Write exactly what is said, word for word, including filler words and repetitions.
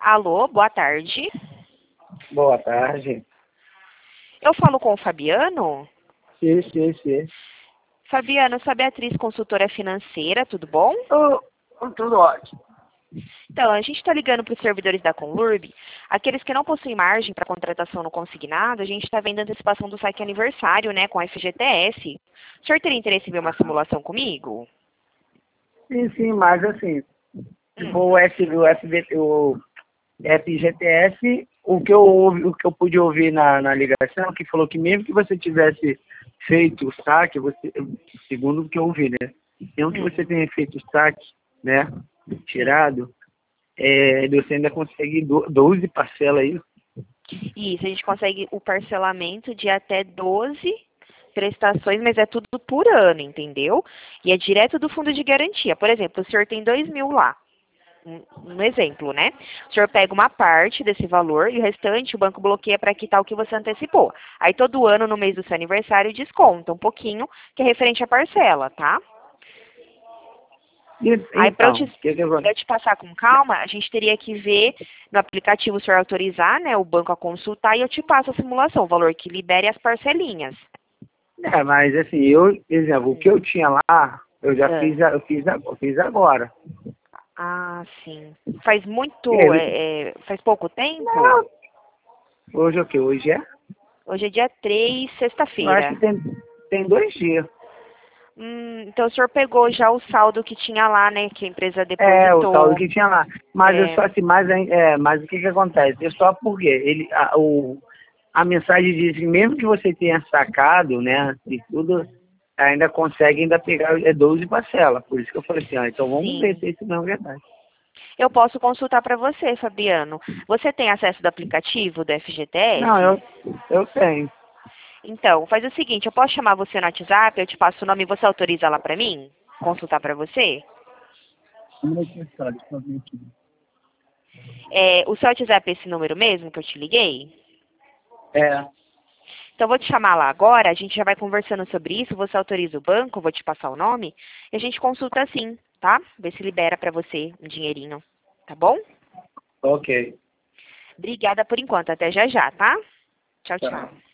Alô, boa tarde. Boa tarde. Eu falo com o Fabiano? Sim, sim, sim. Fabiano, eu sou a Beatriz, consultora financeira, tudo bom? Oh, oh, tudo ótimo. Então, a gente está ligando para os servidores da Conlurb, aqueles que não possuem margem para contratação no consignado, a gente está vendo a antecipação do saque aniversário, né, com a F G T S. O senhor teria interesse em ver uma simulação comigo? Sim, sim, mas assim, se Hum. for o, F, o, F B, o F G T S, o que eu, ouvi, o que eu pude ouvir na, na ligação, que falou que mesmo que você tivesse feito o saque, você, segundo o que eu ouvi, né? Mesmo que Hum. você tenha feito o saque, né, tirado, é, você ainda consegue do- doze parcelas aí. Isso, a gente consegue o parcelamento de até doze prestações, mas é tudo por ano, entendeu? E é direto do fundo de garantia. Por exemplo, o senhor tem dois mil lá. Um, um exemplo, né? O senhor pega uma parte desse valor e o restante o banco bloqueia para quitar o que você antecipou. Aí todo ano, no mês do seu aniversário, desconta um pouquinho, que é referente à parcela, tá? E, Aí para eu, então, te- o que que eu... pra eu te passar com calma, a gente teria que ver no aplicativo o senhor autorizar, né, o banco a consultar e eu te passo a simulação, o valor que libere as parcelinhas. É, mas assim, eu, por exemplo, o que eu tinha lá, eu já Ah, fiz, a- eu fiz, a- eu fiz agora. ah, sim. Faz E aí, muito, ele- é, é, faz pouco tempo? não, hoje é o que? Hoje é? Hoje é dia três, Eu acho que sexta-feira. tem, tem dois dias. Hum, então o senhor pegou já o saldo que tinha lá, né? Que a empresa É, o saldo depositou. que tinha lá. Mas eu É, só assim, mas, é, mas o que que acontece? É só porque ele, a, o, a mensagem diz que mesmo que você tenha sacado, né, e tudo, ainda consegue ainda pegar é doze parcelas. Por isso que eu falei assim, ó, então vamos ver sim. se isso não é verdade. Eu posso consultar para você, Fabiano. Você tem acesso do aplicativo do Não, F G T S? eu, eu tenho. Então, faz o seguinte, eu posso chamar você no WhatsApp, eu te passo o nome e você autoriza lá para mim? Consultar para você? É, o seu WhatsApp é esse número mesmo que eu te liguei? É, Então, eu vou te chamar lá agora, a gente já vai conversando sobre isso, você autoriza o banco, eu vou te passar o nome, e a gente consulta assim, tá? Ver se libera para você um dinheirinho, tá bom? ok. Obrigada por enquanto, até já já, tá? Tchau, Tá. tchau.